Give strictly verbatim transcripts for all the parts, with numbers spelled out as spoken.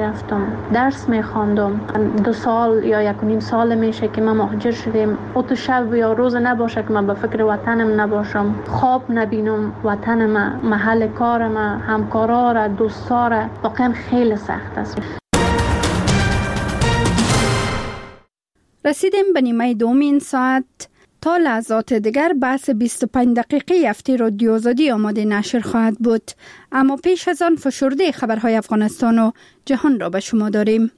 میرفتم، درس میخواندم. دو سال یا یک و نیم سال میشه که ما مهاجر شدیم. او تو شب یا روز نباشه که من به فکر وطنم نباشم، خواب نبینم وطنم، محل کارم، همکارا را، دوستا را. واقعا خیلی سخت است. رسیدیم به نیمه دوم این ساعت. تا لحظات دیگر بحث بیست و پنج دقیقه هفته رادیو آزادی آماده نشر خواهد بود، اما پیش از آن فشرده خبرهای افغانستان و جهان را به شما داریم.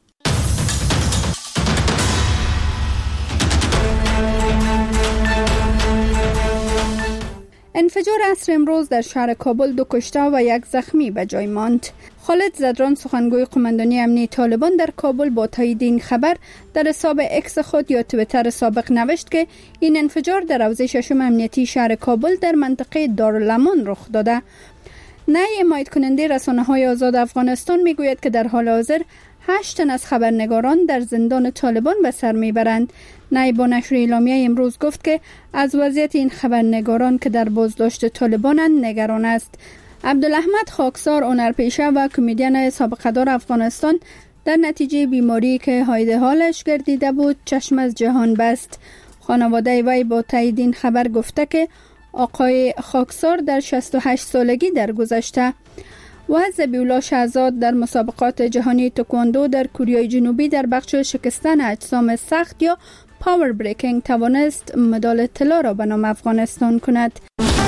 انفجار عصر امروز در شهر کابل دو کشته و یک زخمی به جای ماند. خالد زدران سخنگوی قماندانی امنیتی طالبان در کابل با تایید این خبر در حساب اکس خود یا توییتر سابق نوشت که این انفجار در حوزه ششم امنیتی شهر کابل در منطقه دارالامان رخ داده. نای حمایت کننده رسانه‌های آزاد افغانستان میگوید که در حال حاضر هشت تن از خبرنگاران در زندان طالبان به سر میبرند. نای با نشر اعلامیه امروز گفت که از وضعیت این خبرنگاران که در بازداشت طالبانند نگران است. عبدالاحمد خاکسار، هنرپیشه و کمدین سابقه‌دار افغانستان، در نتیجه بیماری که هایده حالش گردیده بود چشم از جهان بست. خانواده وی با تایید این خبر گفته که آقای خاکسار در شصت و هشت سالگی درگذشته و ذبیح‌الله شهزاد در مسابقات جهانی تکواندو در کره جنوبی در بخش شکستن اجسام سخت یا پاور بریکینگ توانست مدال طلا را به نام افغانستان کند.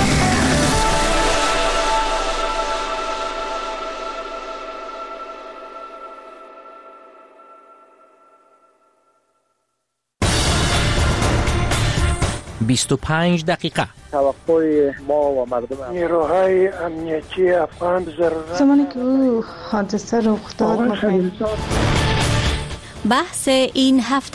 بیست و پنج دقیقه. توقع ما و مردم نیروهای امنیتی افغان ضرورت زمانی که او حادثه رخ داد. بحث این هفته.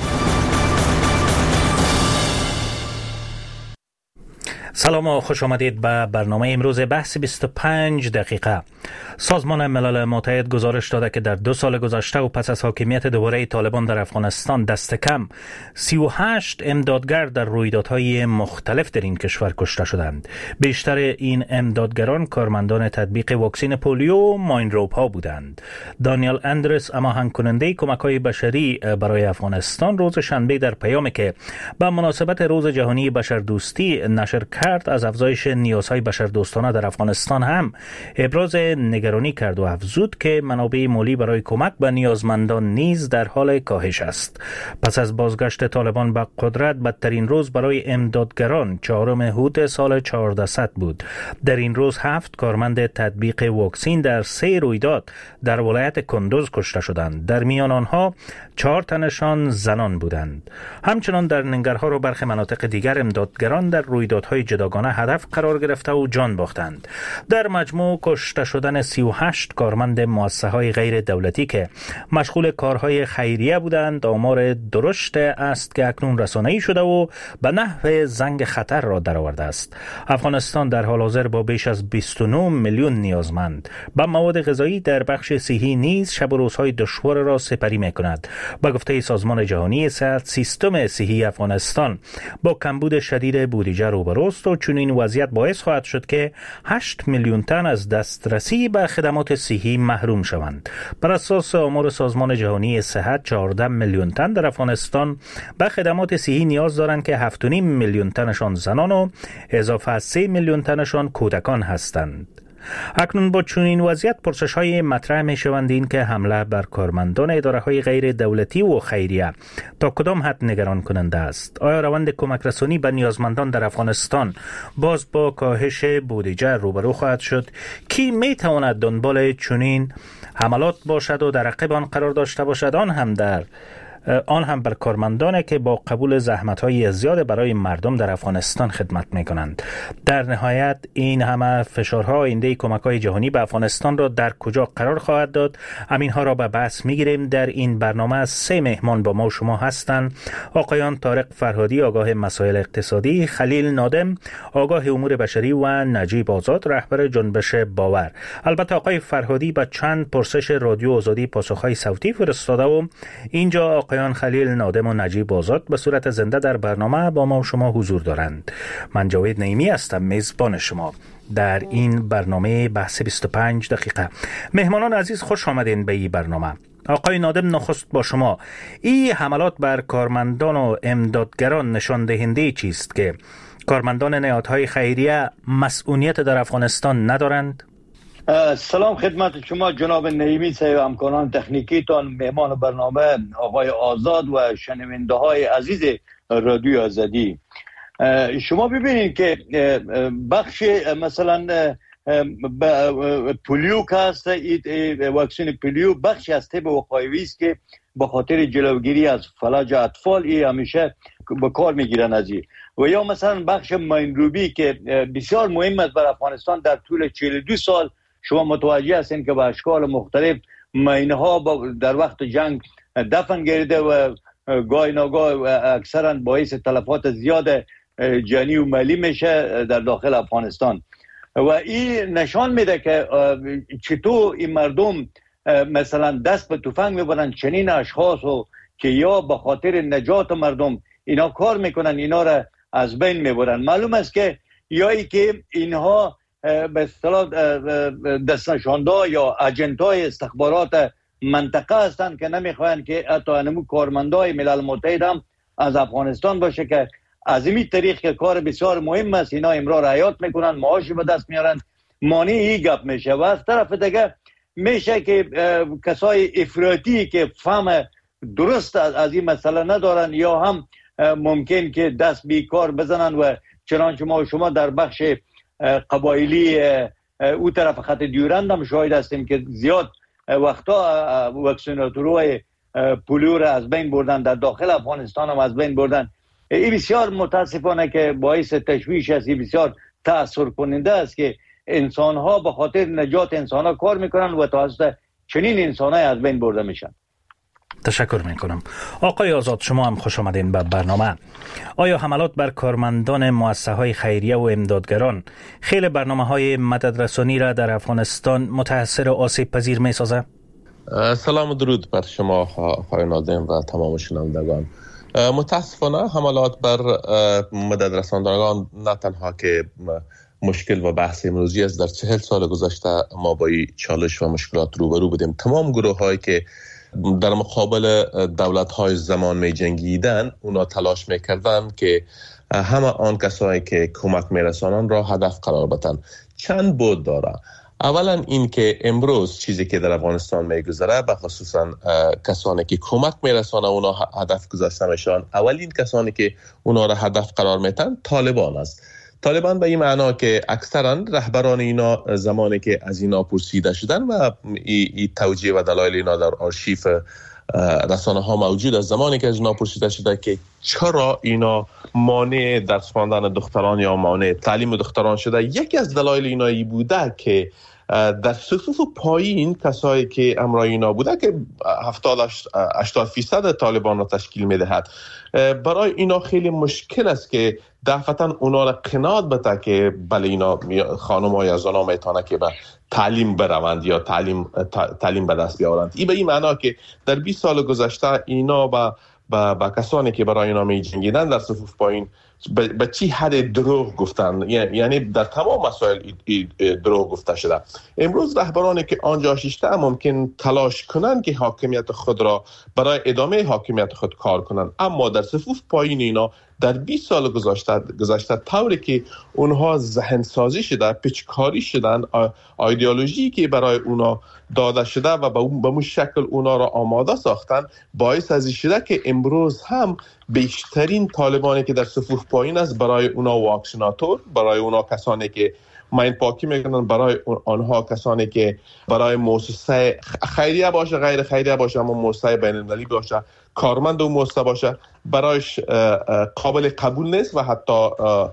سلام و خوش آمدید به برنامه امروز بحث بیست و پنج دقیقه. سازمان ملل متحد گزارش داده که در دو سال گذشته و پس از حاکمیت دوباره طالبان در افغانستان دست کم سی و هشت امدادگر در رویدادهای مختلف در این کشور کشته شدند. بیشتر این امدادگران کارمندان تطبیق واکسن پولیو و ماینروپ ها بودند. دانیل اندرس، هماهنگ کننده کمک‌های بشری برای افغانستان، روز شنبه در پیامی که به مناسبت روز جهانی بشردوستی نشر کرد از افزایش نیازهای بشردوستانه در افغانستان هم ابراز نگرانی کرد و افزود که منابع مالی برای کمک به نیازمندان نیز در حال کاهش است. پس از بازگشت طالبان به قدرت، بدترین روز برای امدادگران چهارم اود سال چهاردهصد بود. در این روز هفت کارمند تطبیق واکسن در سه رویداد در ولایت کندوز کشته شدند. در میان آنها چهار تنشان زنان بودند. همچنان در ننگرهار و برخی مناطق دیگر امدادگران در رویدادهای جداگانه هدف قرار گرفته و جان باختند. در مجموع کشته شدن سی و هشت کارمند مؤسسه‌های غیر دولتی که مشغول کارهای خیریه بودند آمار درشت است که اکنون رسانه‌ای شده و به نحو زنگ خطر را درآورده است. افغانستان در حال حاضر با بیش از بیست و نه میلیون نیازمند به مواد غذایی در بخش صحی نیز شب و روزهای دشوار را سپری می‌کند. با گفته سازمان جهانی صحت، سیستم صحی افغانستان با کمبود شدید بودجه روبروست و چنین وضعیت باعث خواهد شد که هشت میلیون تن از دسترسی به خدمات صحی محروم شوند. بر اساس آمار سازمان جهانی صحت، چهارده میلیون تن در افغانستان به خدمات صحی نیاز دارند که هفت و نیم میلیون تنشان زنان و اضافه از سه میلیون تنشان کودکان هستند. اکنون با چنین وضعیت پرسش‌های مطرح می‌شوند این که حمله بر کارمندان اداره‌های غیر دولتی و خیریه تا کدام حد نگران کننده است؟ آیا روند کمک رسانی به نیازمندان در افغانستان باز با کاهش بودجه روبرو خواهد شد؟ کی می‌تواند دنبال چنین حملات باشد و در عقب آن قرار داشته باشد، آن هم در آن هم بر کارمندانی که با قبول زحمت‌های زیاد برای مردم در افغانستان خدمت می‌کنند؟ در نهایت این همه فشارها آینده کمک‌های جهانی به افغانستان را در کجا قرار خواهد داد؟ همینها را به بحث می‌گیریم. در این برنامه سه مهمان با ما و شما هستند: آقایان طارق فرهادی، آگاه مسائل اقتصادی، خلیل نادم، آگاه امور بشری و نجیب آزاد، رهبر جنبش باور. البته آقای فرهادی با چند پرسش رادیو آزادی پاسخ‌های صوتی فرستاده و اینجا آقایان خلیل نادم و نجیب آزاد به صورت زنده در برنامه با ما و شما حضور دارند. من جاوید نعیمی هستم، میزبان شما. در این برنامه بحث بیست و پنج دقیقه. مهمانان عزیز خوش آمدین به این برنامه. آقای نادم، نخست با شما. این حملات بر کارمندان و امدادگران نشان دهنده چیست که کارمندان نهادهای خیریه مسئولیت در افغانستان ندارند؟ سلام خدمت شما جناب نعیمی صاحب، همکاران تکنیکیتان، مهمان برنامه آقای آزاد و شنونده های عزیز رادیو آزادی. شما ببینید که بخش مثلا پولیو که هست، واکسن پولیو بخش از طب وقایوی است که به خاطر جلوگیری از فلج اطفال ای همیشه به کار میگیرن از این. و یا مثلا بخش ماینروبی که بسیار مهم است بر افغانستان. در طول چهل و دو سال شما متوجه هستین که به اشکال مختلف ماینها در وقت جنگ دفن گردیده و گاهی ناگاه اکثرا باعث تلفات زیاد جانی و مالی میشه در داخل افغانستان. و این نشان میده که چطور این مردم مثلا دست به تفنگ میبرن، چنین اشخاصو که یا به خاطر نجات مردم اینا کار میکنن، اینا را از بین میبرن. معلوم است که یا ای که اینها به اصطلاح دستنشانده یا اجنتای استخبارات منطقه هستند که نمیخواین که حتی انمو کارمندای ملل متحد هم از افغانستان باشه، که از این طریق که کار بسیار مهم است اینا امرار حیات میکنن، معاشی به دست میارن، مانع این گپ میشه. و از طرف دیگه میشه که کسای افراطی که فهم درست از این مسئله ندارن یا هم ممکن که دست بی کار بزنن و چنانچه ما شما در بخش قبایلی او طرف خط دیورند هم شاهد هستیم که زیاد وقتا واکسیناتورهای پولیو را از بین بردن، در داخل افغانستان هم از بین بردن. این بسیار متاسفانه که باعث تشویش است، این بسیار تأثیر کننده است که انسان ها به خاطر نجات انسان ها کار میکنن و توسط چنین انسان های از بین برده میشن. تشکر میکنم. آقای آزاد، شما هم خوش آمدین به برنامه. آیا حملات بر کارمندان مؤسسه های خیریه و امدادگران خیلی برنامه های مددرسانی را در افغانستان متاثر و آسیب پذیر می سازه؟ سلام و درود بر شما آقای ناظم و تمام شنوندگان. متاسفانه حملات بر مددرساندگان نه تنها که مشکل و بحث امروزی است، در چهل سال گذشته ما با چالش و مشکلات روبرو بودیم. تمام گروه هایی که در مقابل دولت های زمان می جنگیدن اونا تلاش می کردن که همه آن کسایی که کمک می رسانن را هدف قرار بدن. چند بود داره. اولا این که امروز چیزی که در افغانستان می گذره به خصوصا کسانی که کمک می رسانن اونا هدف گذاشته میشن. اولین کسانی که اونا را هدف قرار میتن طالبان است. طالبان به این معنا که اکثرا رهبران اینا زمانی که از اینا پرسیده شدن و این ای توجیه و دلایل اینا در آرشیف رسانه ها موجود است، زمانی که از اینا پرسیده شده که چرا اینا مانع درس خواندن دختران یا مانع تعلیم دختران شده، یکی از دلایل اینا ای بوده که در صفوف پایین کسایی که امرای اینا بوده که هفتاد هشتاد فیصد طالبان را تشکیل میدهد، برای اینا خیلی مشکل است که دفعتا اونا را قناعت بده که بله اینا خانم ها یا زن ها میتونه که به تعلیم بروند یا تعلیم تعلیم به دست بیاورند. این به این معنا که در بیست سال گذشته اینا با با, با کسانی که برای اینا می جنگیدن در صفوف پایین به چی حد دروغ گفتن، یعنی در تمام مسائل دروغ گفته شده. امروز رهبرانی که آنجا شیشته ممکن تلاش کنن که حاکمیت خود را برای ادامه حاکمیت خود کار کنن، اما در صفوف پایین اینا در بیست سال گذشته گذشته طوری که اونها ذهن سازی شده، پیچکاری شدن، ایدئولوژی که برای اونا داده شده و به اون شکل اونا را آماده ساختن، باعث از این شده که امروز هم بیشترین طالبانی که در صفوف پایین است برای اونا واکسیناتور، برای اونا کسانی که ماین پاکی میکنن، برای آنها کسانی که برای مؤسسه خیریه باشه غیر خیریه باشه اما مؤسسه بین المللی باشه، کارمند و مؤسسه باشه، برایش قابل قبول نیست و حتی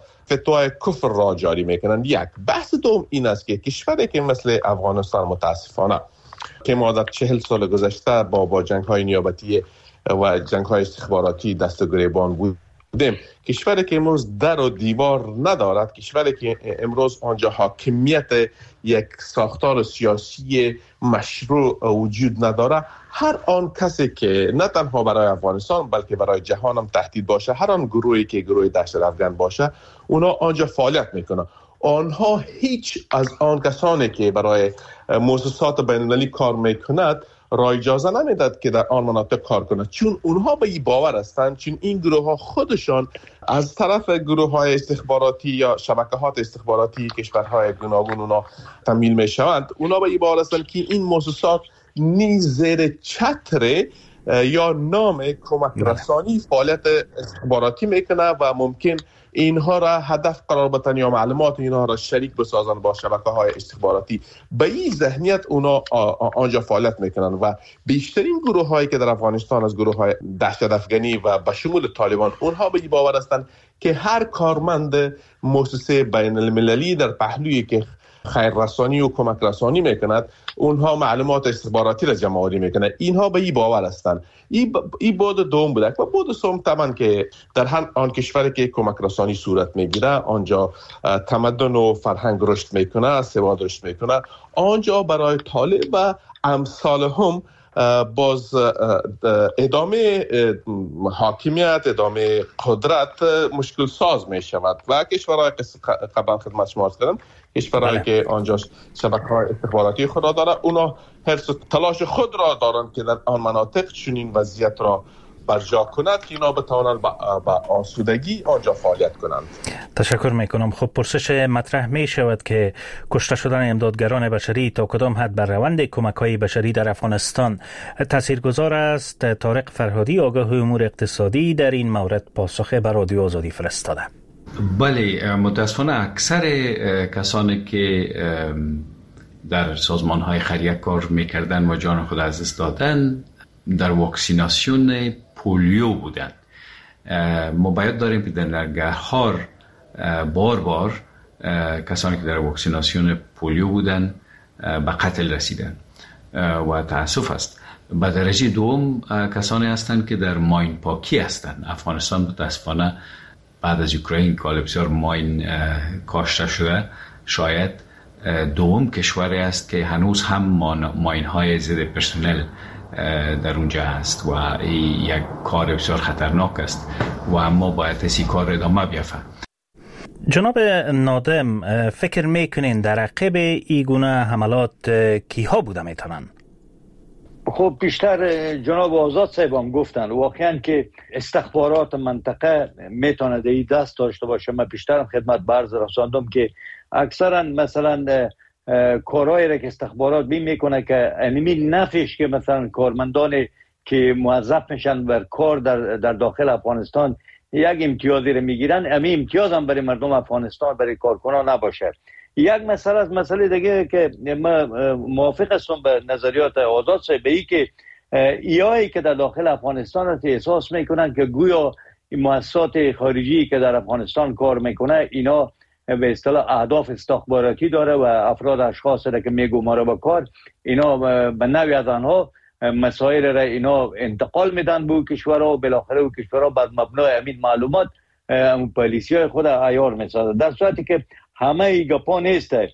فتوای کفر را جاری میکنن. یک بحث دوم این است که کشوری که مثل افغانستان متاسفانه که ما در چهل سال گذشته با با جنگ های نیابتی و جنگ های استخباراتی دست گریبان بودیم، کشوری که امروز در و دیوار ندارد، کشوری که امروز آنجا حاکمیت یک ساختار سیاسی مشروع وجود نداره، هر آن کسی که نه تنها برای افغانستان بلکه برای جهان هم تهدید باشه، هر آن گروهی که گروه دهشت افغان باشه، اونا آنجا فعالیت میکنه. آنها هیچ از آن کسانی که برای مؤسسات بین‌المللی کار میکند را اجازه نمیداد که در آن مناطق کار کنند، چون اونها به این باور هستند چون این گروه ها خودشان از طرف گروه های استخباراتی یا شبکه‌های استخباراتی کشورهای گوناگون اونا تمویل میشوند. اونا به این باور هستند که این مؤسسات نیز زیر چتر یا نام کمک رسانی فعالیت استخباراتی میکنه و ممکن اینها را هدف قرار بدن یا معلومات اینها را شریک بسازن با شبکه‌های استخباراتی. به این ذهنیت اونا آنجا فعالیت میکنن و بیشترین گروه هایی که در افغانستان از گروه های دهشت افغانی و به شمول طالبان، اونها به این باور هستند که هر کارمند مؤسسه بین المللی در پهلویی که خیر رسانی و کمک رسانی میکند اونها معلومات استخباراتی را جمع آوری میکنه. اینها به این باور هستند. این این بود دوم بوده و بود سوم طبعا که در هر آن کشوری که کمک رسانی صورت میگیره آنجا تمدن و فرهنگ رشد میکنه، سواد رشد میکنه. آنجا برای طالب و امثال هم باز ادامه حاکمیت، ادامه قدرت مشکل ساز می شود و کشورهای قبل خدمت شما کردم کشورهایی که آنجا شبکه‌های استخباراتی خود داره، اونا حرص تلاش خود را دارند که در آن مناطق چنین وضعیت را برجا کند که اینا بتوانند با آسودگی آنجا فعالیت کنند. تشکر میکنم. خب پرسش مطرح می شود که کشته شدن امدادگران بشری تا کدام حد بر روند کمک‌های بشری در افغانستان تاثیرگذار است؟ طارق فرهادی آگاه امور اقتصادی در این مورد پاسخ بر رادیو آزادی فرستاده. بله، متاسفانه اکثر کسانی که در سازمان‌های خیریه کار میکردن و جان خود از دست دادن در واکسیناسیون پولیو بودن. ما باید داریم که در نرگهار بار بار کسانی که در واکسیناسیون پولیو بودن به قتل رسیدن و تأسف است. به درجه دوم کسانی هستند که در ماین پاکی هستند. افغانستان متاسفانه بعد از اوکراین که بسیار ماین کاشته شده، شاید دوم کشوری است که هنوز هم ماین های ضد پرسنل در اونجا هست و این یک کار بسیار خطرناک است و اما باید این کار ادامه بیافته. جناب نادم، فکر میکنین در عقب این گونه حملات کیها بوده میتونن؟ خب بیشتر جناب آزاد صاحب هم گفتن واقعا که استخبارات منطقه میتونه در این دست داشته باشه. من بیشترم خدمت برز رساندم که اکثرا مثلا کارهایی را که استخبارات بین میکنه که انمی نفش که مثلا کارمندان که موظف میشن بر کار در, در داخل افغانستان یک امتیازی را میگیرن، امی امتیاز هم برای مردم افغانستان برای کارکنان نباشه. یک مسئله از مسئله دیگه که ما موافق هستم به نظریات آزاد صاحب ای که ایایی که در داخل افغانستان هست احساس میکنن که گویا مؤسسات خارجی که در افغانستان کار میکنه اینا به اصطلاح اهداف استخباراتی داره و افراد اشخاص را که میگماره با کار اینا به نوعی از آنها مسائل را اینا انتقال میدن به کشورها و بالاخره و کشورها بر مبنای همین معلومات پالیسی های خود عیار میسازه، در صورتی که همه ای گپا نیسته.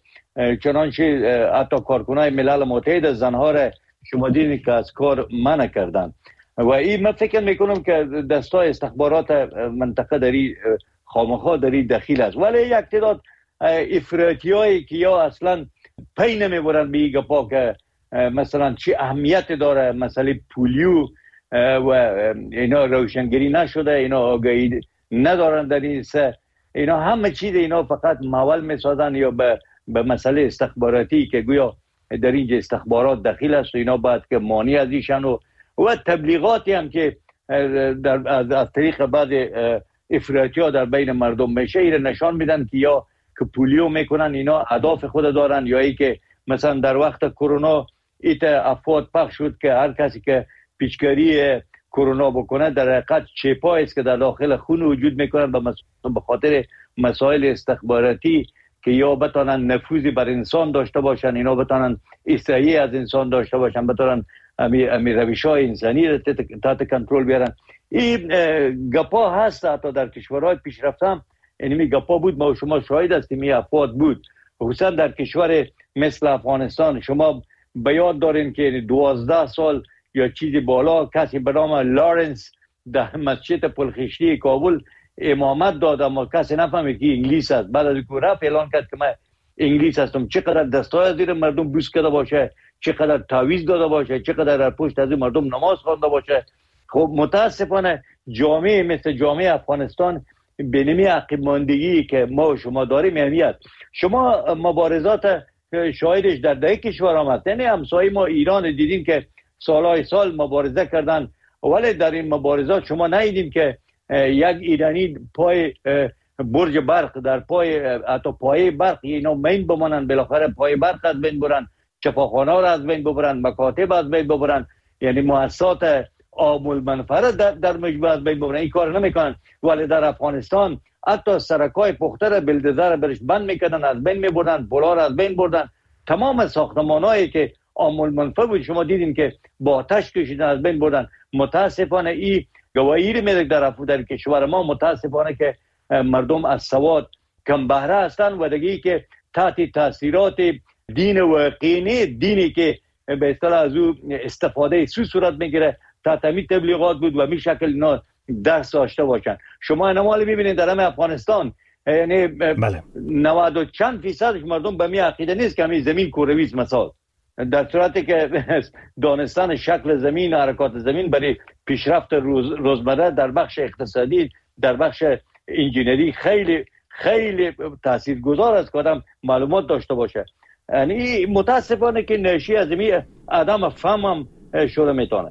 چنانچه حتی کارکنای ملل متحد زنها را شما دیدین که از کار منع کردن و این من فکر میکنم که دستای استخبارات منطقه داری خامخا داری دخیل است، ولی یک تعداد افراطی هایی که یا اصلا پی نمیبرن به این گپا که مثلا چی اهمیت داره مسئله پولیو و اینا روشنگری نشده، اینا آگاهی ندارن در این سه، اینا همه چیز اینا فقط مول میسازن یا به به مسئله استخباراتی که گویا در اینجا استخبارات دخیل است و اینا باید که مانع از ایشن و و تبلیغاتی هم که در از, از طریق بعض افراطی ها در بین مردم میشه ایره نشان میدن که یا که پولیو میکنن اینا اهداف خود دارن یا ای که مثلا در وقت کرونا ایت افواد پخش شد که هر کسی که پیچکاری کرونا بکنه در حقیقت چپایی است که در داخل خون وجود میکنن به خاطر مسائل استخباراتی که یا بتانن نفوذی بر انسان داشته باشن، اینا بتانن استحیی از انسان داشته باشن، بتانن امی, امی روش‌های انسانی را تحت کنترل بیارن. این گپا هست حتی در کشورهای پیشرفته هم اینمی گپا بود، ما شما شاهد هستیم این افواد بود، خصوصا در کشور مثل افغانستان. شما به یاد دارین که دوازده سال یا چیزی بالا کسی به نام لارنس در مسجد پلخشتی کابل امامت داد اما کسی نفهمید که انگلیس است. بعد از اینکه رفت اعلان کرد که من انگلیس هستم، چقدر دستای زیر مردم بوس کرده باشه، چقدر تعویض داده باشه، چقدر در پشت از مردم نماز خوانده باشه. خب متاسفانه جامعه مثل جامعه افغانستان به نمی عقب ماندگی که ما و شما داریم اهمیت. شما مبارزات شاهدش در ده کشور آمد، یعنی همسایه ما ایران دیدیم که سالهای سال مبارزه کردن، ولی در این مبارزات شما ندیدیم که یک ایرانی پای برج برق در پای حتی پای برق اینا مین بمانن، بالاخره پای برق از بین برن، چپاخانه را از بین ببرن، مکاتب از بین ببرن، یعنی مؤسسات عام المنفعه در, در مجموعه از بین ببرن. این کار نمیکنن. ولی در افغانستان حتی سرکای پخته را بلدزر برش بند میکردن، از بین میبردن، پلا را از بین بردن. تمام ساختمانایی که عام المنفعه بود شما دیدیم که با آتش کشیدن، از بین بردن. متاسفانه این گواهی رو میده در در کشور ما متاسفانه که مردم از سواد کم بهره هستن و دیگه که تحت تاثیرات دین واقعی، دینی که به اصطلاح از او استفاده سو صورت میگیره، تحت می تبلیغات بود و می شکل اینا درس داشته باشن. شما نمال ببینید در همه افغانستان یعنی بله. نود و چند فیصدش مردم به می عقیده نیست که همین زمین کروی است مثال، در صورتی که دانستن شکل زمین و حرکات زمین برای پیشرفت روز روزمره در بخش اقتصادی، در بخش انجینری خیلی خیلی تاثیرگذار است که آدم معلومات داشته باشه. یعنی متاسفانه که ناشی از این عدم فهم هم شده میتونه.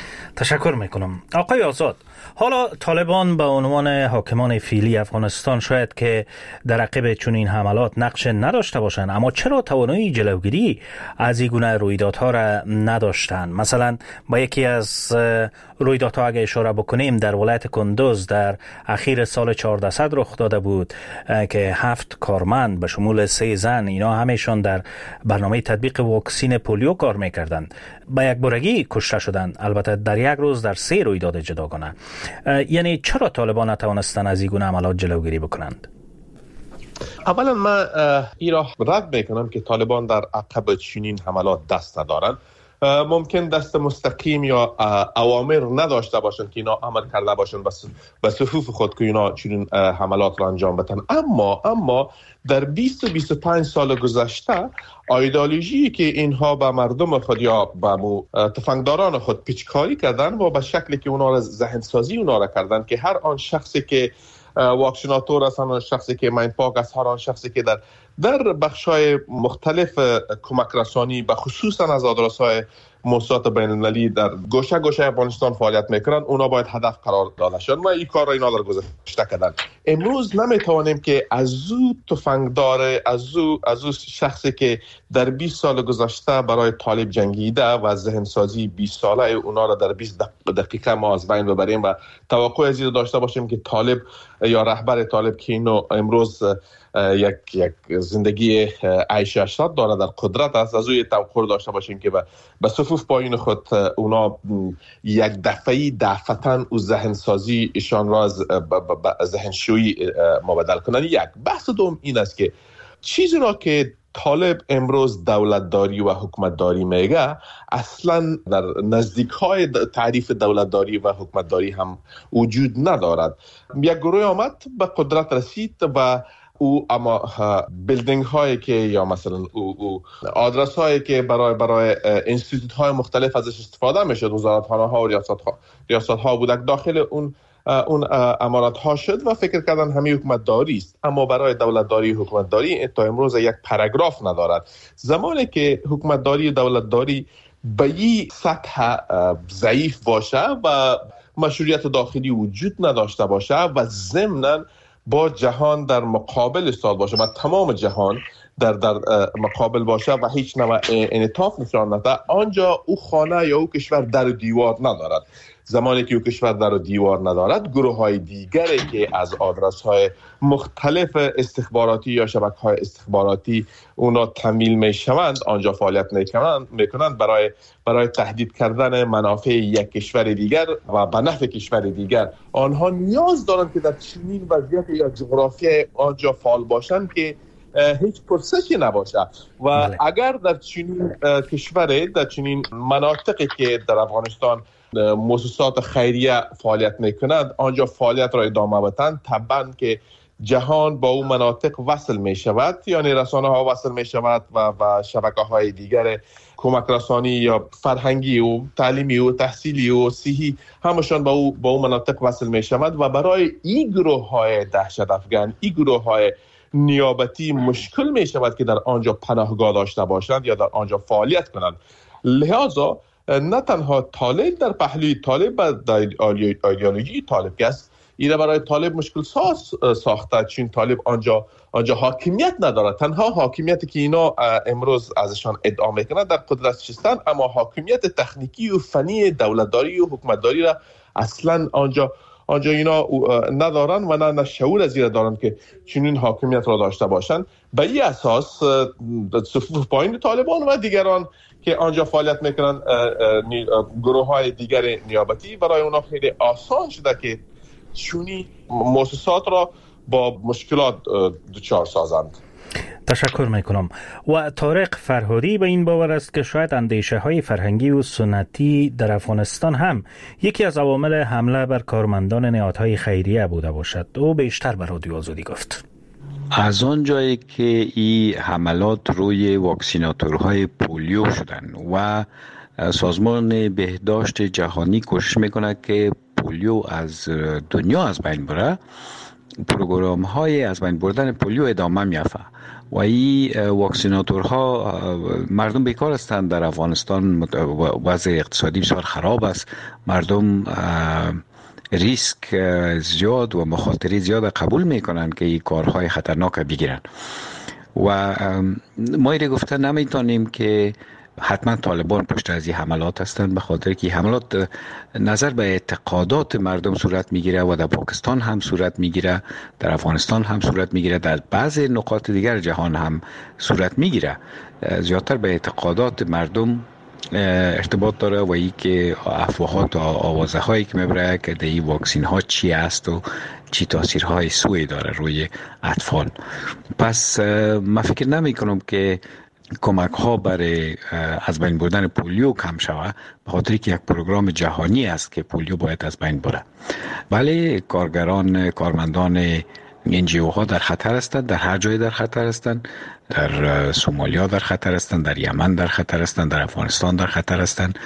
تشکر میکنم. آقای آزاد، حالا طالبان به عنوان حاکمان فعلی افغانستان شاید که در عقب چنین حملات نقش نداشته باشند، اما چرا توانایی جلوگیری از این گونه رویدادها را نداشتند؟ مثلا با یکی از رویدادها اگه اشاره بکنیم، در ولایت کندوز در اخیر سال چهاردهصد رخ داده بود که هفت کارمند به شمول سه زن، اینا همشون در برنامه تطبیق واکسین پولیو کار میکردند، به یک بارگی کشته شدند، البته در یک روز در سه رویداد جداگانه. یعنی چرا طالبان نتوانستند از این گونه عملات جلوگیری بکنند؟ اولا من این را رد میکنم که طالبان در عقب چنین حملات دست ندارند. ممکن دست مستقیم یا اوامر نداشته باشند که اینا عمل کرده باشند به صفوف خود که اینا چنین حملات را انجام بدن. اما اما در بیست و بیست و پنج سال گذشته ایدئولوژی که اینها به مردم خود یا به تفنگداران خود پیچکاری کردن و به شکلی که اونا را ذهن سازی اونا را کردن که هر آن شخصی که واکسیناتور است، هر شخصی که ماین پاک است، هر آن شخصی که در در بخش‌های مختلف کمک رسانی به خصوصا از آدرس‌های موسسات بین‌المللی در گوشه گوشه افغانستان فعالیت میکنن، اونا باید هدف قرار داده شد و این کار را اینا در گذشته کردن. امروز نمیتوانیم که از او تفنگدار، از او از او شخصی که در بیست سال گذشته برای طالب جنگیده و ذهن سازی بیست ساله اونا را در بیست دقیقه ما از بین ببریم و توقع از این داشته باشیم که طالب یا رهبر طالب که اینو امروز یک یک زندگی عیش اشرت داره، در قدرت است، از اوی توقع داشته باشیم که به صفوف پایین خود اونا یک دفعی دفتن و ذهن سازی ایشان را از ذهن شویی مبدل کنن. یک بحث دوم این است که چیزی را که طالب امروز دولتداری و حکومتداری میگه اصلا در نزدیک‌های تعریف دولتداری و حکومتداری هم وجود ندارد. یک گروه آمد به قدرت رسید و او اما بیلدینگ هایی که یا مثلا او, او آدرس هایی که برای برای انستیتوت های مختلف ازش استفاده میشد، وزارتخانه ها و ریاست ها ریاست ها بودن، داخل اون اون امارات ها شد و فکر کردن همین حکومت داری است. اما برای دولت داری حکومت داری تا امروز یک پاراگراف ندارد. زمانی که حکومت داری دولت داری به این سطح ضعیف باشه و مشروعیت داخلی وجود نداشته باشه و ضمناً با جهان در مقابل استاد باشه و تمام جهان در در مقابل باشه و هیچ نوع انعطاف نشان نده، آنجا او خانه یا او کشور در و دیوار ندارد. زمانی که او کشور در و دیوار ندارد، گروه های دیگری که از آدرس های مختلف استخباراتی یا شبکه های استخباراتی اونا تمویل می شوند آنجا فعالیت می کنند برای برای تهدید کردن منافع یک کشور دیگر و به نفع کشور دیگر. آنها نیاز دارند که در چنین وضعیت یا جغرافیای آنجا فعال باشند که هیچ پرسشی نباشه و بله. اگر در چنین کشوری در چنین مناطقی که در افغانستان مؤسسات خیریه فعالیت میکنند آنجا فعالیت را ادامه بدن، طبعا که جهان با اون مناطق وصل می شود، یعنی رسانه ها وصل می شود و, و شبکه های دیگر کمک رسانی یا فرهنگی و تعلیمی و تحصیلی و صحی همشان با او با اون مناطق وصل می شود و برای این گروه های دهشت افغان، این گروه های نیابتی مشکل می شود که در آنجا پناهگاه داشته باشند یا در آنجا فعالیت کنند. لذا نه تنها طالب در پهلوی طالب در ایدئولوژی طالب که است، این برای طالب مشکل ساز ساخته، چون طالب آنجا آنجا حاکمیت نداره. تنها حاکمیتی که اینا امروز ازشان ادعا میکنند در قدرت شستن، اما حاکمیت تکنیکی و فنی دولتداری و حکومتداری را اصلا آنجا آنجا اینا ندارن و نه, نه شعور از این دارن که چنین حاکمیت را داشته باشند. به این اساس صفوف پایین طالبان و دیگران که آنجا فعالیت میکنن، گروه های دیگر نیابتی، برای اونا خیلی آسان شده که چونی مؤسسات را با مشکلات دچار سازند. تشکر میکنم. و طارق فرهادی به این باور است که شاید اندیشه های فرهنگی و سنتی در افغانستان هم یکی از عوامل حمله بر کارمندان نهادهای خیریه بوده باشد. او بیشتر به رادیو آزادی گفت. از آن جایی که این حملات روی واکسیناتورهای پولیو شدن و سازمان بهداشت جهانی کوشش میکنه که پولیو از دنیا از بین بره، پروگرام های از بین بردن پولیو ادامه میافته و این واکسیناتورها مردم بیکار هستند. در افغانستان وضع اقتصادی بسیار خراب است، مردم ریسک زیاد و مخاطره زیاد قبول میکنن که این کارهای خطرناک بگیرن و ما ایره گفته نمیتونیم که حتما طالبان پشت از این حملات هستند، به خاطر که حملات نظر به اعتقادات مردم صورت میگیره و در پاکستان هم صورت میگیره، در افغانستان هم صورت میگیره، در بعضی نقاط دیگر جهان هم صورت میگیره. زیادتر به اعتقادات مردم ارتباط داره و ای که افواهات و آوازه هایی که میبره که در این واکسین ها چی است و چی تاثیرهای سوی داره روی اطفال. پس من فکر نمی کنم که کمک ها برای از بین بردن پولیو کم شود، به خاطر که یک پروگرام جهانی است که پولیو باید از بین بره. ولی کارگران، کارمندان این جی او ها در خطر هستند، در هر جای در خطر هستند، در سومالیا در خطر هستند، در یمن در خطر هستند، در افغانستان در خطر هستند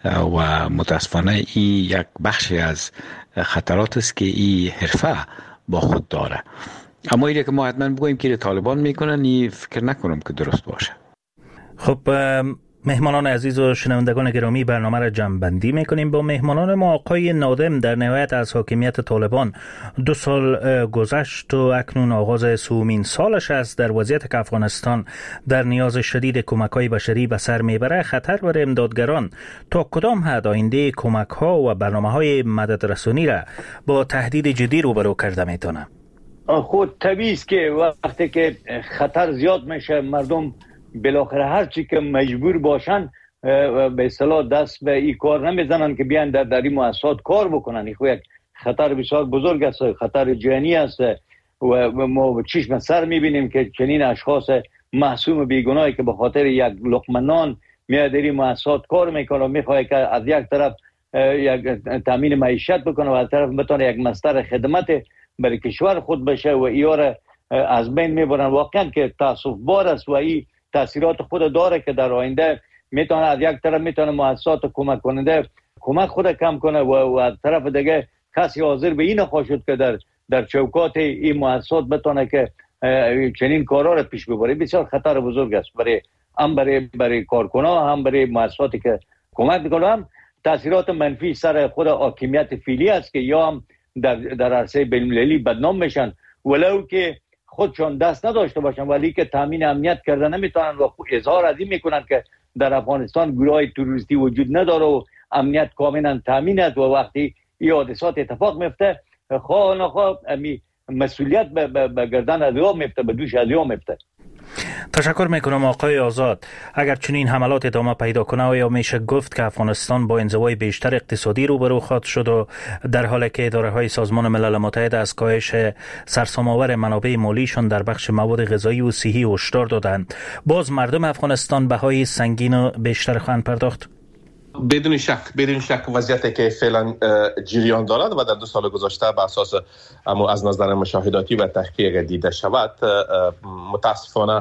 و متاسفانه این یک بخشی از خطرات است که این حرفه با خود داره. اما اینه که ما حتما بگوییم که طالبان میکنن، این فکر نکنم که درست باشه. خب مهمانان عزیز و شنوندگان گرامی، برنامه را جمع‌بندی میکنیم. با مهمانان ما آقای نادم در نهایت از حاکمیت طالبان دو سال گذشت و اکنون آغاز سومین سالش است. در وضعیت که افغانستان در نیاز شدید کمک‌های بشری به سر میبره، خطر بر امدادگران تا کدام حد آینده کمک‌ها و برنامه‌های مددرسانی را با تهدید جدی روبرو کرده میتونه؟ خود طبیعی است که وقتی که خطر زیاد میشه، مردم بالاخره هر چی که مجبور باشن به اصطلاح دست به این کار نمیزنن که بیان در در این مؤسسات کار بکنن. این یک خطر بسیار بزرگ است، خطر جهانی است و ما چشم سر میبینیم که چنین اشخاص معصوم بیگناهی که به خاطر یک لقمه نان میاد در این مؤسسات کار میکنه و میخواد که از یک طرف یک تامین معیشت بکنه و از طرف بتونه یک مصدر خدمت برای کشور خود بشه و ایاره از بین میبرن. واقعا که تاسف بار است و این تاثیرات خود داره که در آینده میتونه از یک طرف میتونه مؤسسات کمک کننده کمک خود کم کنه و, و از طرف دیگه کسی حاضر به این نخواهد که در در چوکات این مؤسسات بتونه که چنین کارا را پیش ببره. بسیار خطر بزرگ است برای هم برای برای کارکنان، هم برای مؤسساتی که کمک میکنه. هم تاثیرات منفی سر خود حاکمیت فعلی است که یا هم در در عرصه بین‌المللی بدنام میشن ولو که خودشان دست نداشته باشن، ولی که تامین امنیت کرده نمیتونن و اظهار از این میکنن که در افغانستان گروه تروریستی وجود نداره و امنیت کاملا تامین است و وقتی این حادثات اتفاق میفته خواه نخواه مسئولیت به گردن ادیا میفته، به دوش ادیا میفته. تشکر میکنم آقای آزاد. اگر چنین حملات ادامه پیدا کنه و یا میشه گفت که افغانستان با انزوای بیشتر اقتصادی روبرو خواهد شد و در حالی که اداره های سازمان ملل متحد از کاهش سرسام‌آور منابع مالیشان در بخش مواد غذایی و صحی هشدار دادند، باز مردم افغانستان بهای سنگین و بیشتر خواهند پرداخت؟ بدون شک بدون شک وضعیتی که فعلا جریان دارد و در دو سال گذشته به اساس اما از نظر مشاهداتی و تحقیق دیده شود، متاسفانه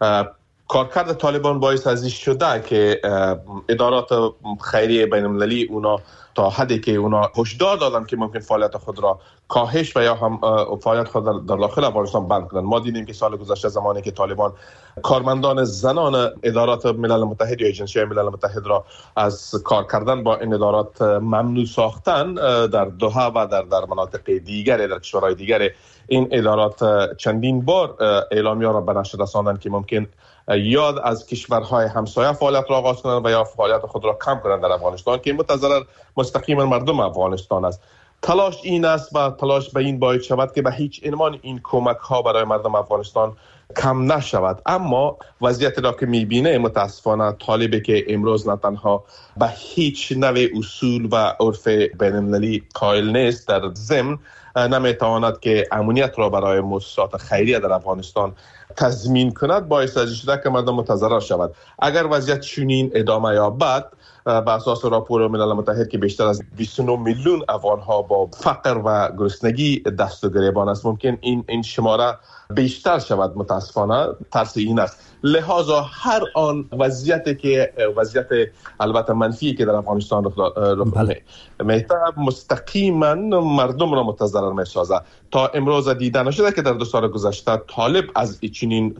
کارکرد طالبان باعث از این شده که ادارات خیریه بین المللی اونا تا حدی که اونا هشدار دادن که ممکن فعالیت خود را کاهش و یا هم فعالیت خود در داخل افغانستان بند کنند. ما دیدیم که سال گذشته زمانی که طالبان کارمندان زنان ادارات ملل متحد یا ایجنسی ملل متحد را از کار کردن با این ادارات ممنوع ساختن، در دوحه و در در مناطق دیگر در کشورهای دیگر این ادارات چندین بار اعلامیه را به نشر رساندند که ممکن یاد از کشورهای همسایه فعالیت را آغاز کنند و یا فعالیت خود را کم کنند در افغانستان که متضرر مستقیما مردم افغانستان است. تلاش این است و تلاش به این باید شود که به هیچ عنوان این کمک ها برای مردم افغانستان کم نشود. اما وضعیت را که میبینه متاسفانه طالبی که امروز نه تنها به هیچ نوع اصول و عرف بین المللی قائل نیست، در ضمن نمیتواند که امنیت را برای مؤسسات خیریه در افغانستان تضمین کند، باعث از شده که مردم متضرر شود. اگر وضعیت چنین ادامه یابد، بر اساس راپور ملل متحد که بیشتر از بیست و نه میلیون افغان ها با فقر و گرسنگی دست و گریبان است، ممکن این این شماره بیشتر شود. متاسفانه ترس این است. لحاظا هر آن وضعیتی که وضعیت البته منفی که در افغانستان رخ داده میتونه مستقیما مردم را متضرر میسازه. تا امروز دیده نشده که در دو سال گذشته طالب از چنین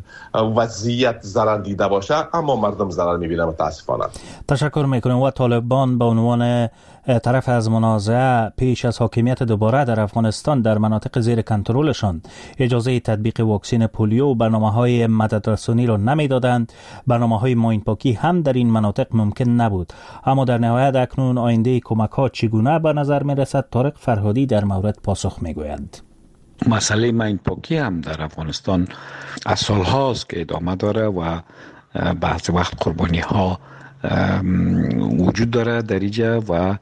وضعیت ضرر دیده باشه، اما مردم ضرر میبینه متاسفانه. تشکر میکنم. و طالبان به عنوان طرف از منازعه پیش از حاکمیت دوباره در افغانستان در مناطق زیر کنترلشان اجازه تطبیق واکسن پولیو و برنامه‌های مددرسانی را نمیدادند. برنامه‌های ماینپاکی هم در این مناطق ممکن نبود. اما در نهایت اکنون آینده کمک‌ها چگونه به نظر می‌رسد؟ طارق فرهادی در مورد پاسخ می‌گویند. مسئله ماینپاکی هم در افغانستان از سال‌هاست که ادامه داره و بعضی وقت قربانی‌ها وجود داره در اینجا و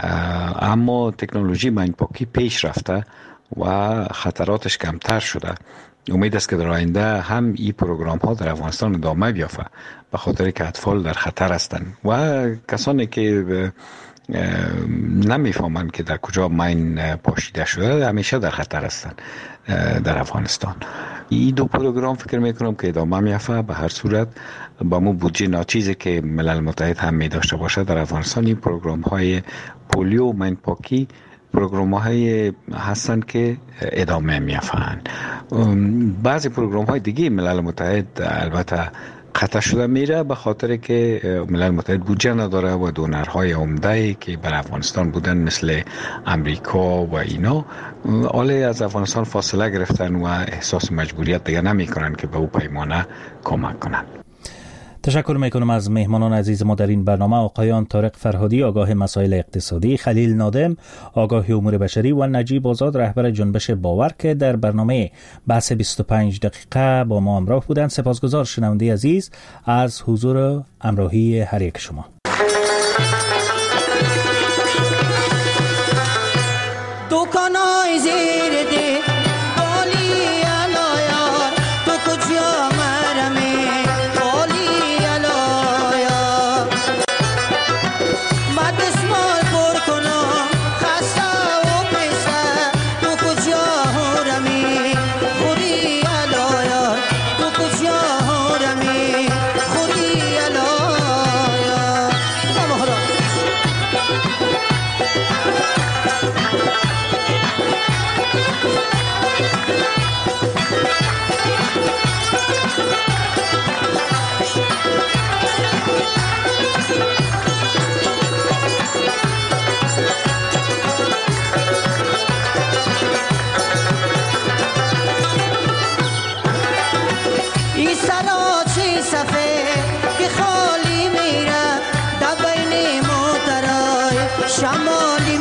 اما تکنولوژی ماینپاکی پیش رفته و خطراتش کمتر شده. امید است که در آینده هم این پروگرام ها در افغانستان ادامه بیافته، به خاطر که اطفال در خطر هستند و کسانی که نمیفهمند که در کجا ماین پاشیده شده همیشه در خطر هستند در افغانستان. این دو پروگرام فکر میکنم که ادامه میافته. به هر صورت با مو بودجه ناچیزی که ملل متحد هم می داشته باشه در افغانستان، این پروگرام های پولیو و ماینپاکی پروگرام های هستند که ادامه میافند. بعضی پروگرام های دیگه ملل متحد البته قطع شده میره به خاطر که ملل متحد بودجه نداره و دونرهای عمده که بر افغانستان بودن مثل امریکا و اینا حالی از افغانستان فاصله گرفتن و احساس مجبوریت دیگه نمی کنن که به او پیمانه کمک کنن. تشکر میکنم از مهمانان عزیز ما در این برنامه، آقایان طارق فرهادی آگاه مسائل اقتصادی، خلیل نادم آگاه امور بشری و نجیب آزاد رهبر جنبش باور که در برنامه بحث بیست و پنج دقیقه با ما همراه بودند. سپاسگزار شنونده عزیز از حضور و همراهی هر یک شما. شمالی